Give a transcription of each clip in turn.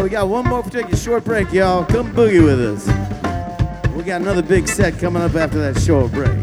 right, we got one more for taking a short break, y'all. Come boogie with us. We got another big set coming up after that short break.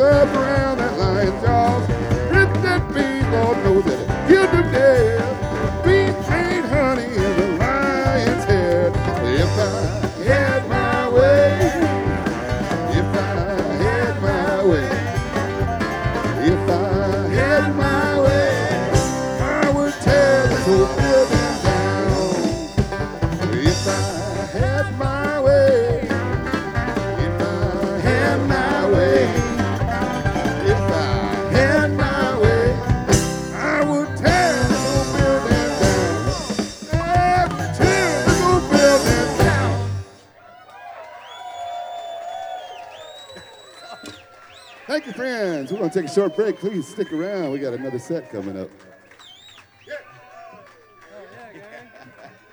up around that lion's jaws. Rip that beat, Lord knows that it killed to death. Beat ain't honey in the lion's head. If I had my way, if I had my way, if I had my way, I would tear this whole building down. If I had my way, if I had my way, if I had my way, I would tear this whole building down. I'd tear this whole building down. Thank you, friends. We're going to take a short break. Please stick around. We got another set coming up.